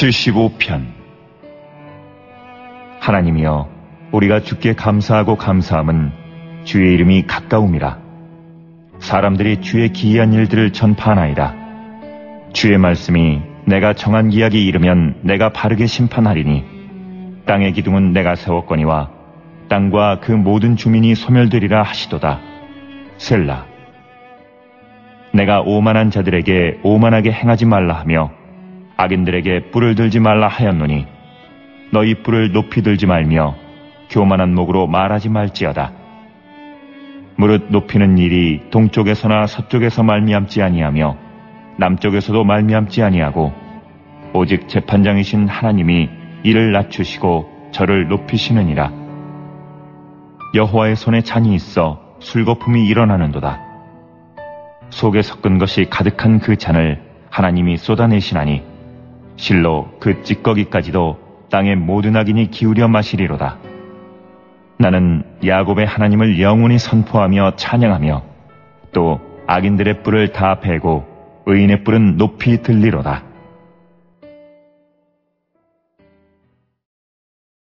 75편. 하나님이여, 우리가 주께 감사하고 감사함은 주의 이름이 가까움이라. 사람들이 주의 기이한 일들을 전파하나이다. 주의 말씀이 내가 정한 기약이 이르면 내가 바르게 심판하리니 땅의 기둥은 내가 세웠거니와 땅과 그 모든 주민이 소멸되리라 하시도다. 셀라. 내가 오만한 자들에게 오만하게 행하지 말라 하며 악인들에게 뿔을 들지 말라 하였노니 너희 뿔을 높이 들지 말며 교만한 목으로 말하지 말지어다. 무릇 높이는 일이 동쪽에서나 서쪽에서 말미암지 아니하며 남쪽에서도 말미암지 아니하고 오직 재판장이신 하나님이 이를 낮추시고 저를 높이시느니라. 여호와의 손에 잔이 있어 술거품이 일어나는도다. 속에 섞은 것이 가득한 그 잔을 하나님이 쏟아내시나니 실로 그 찌꺼기까지도 땅의 모든 악인이 기울여 마시리로다. 나는 야곱의 하나님을 영원히 선포하며 찬양하며 또 악인들의 뿔을 다 베고 의인의 뿔은 높이 들리로다.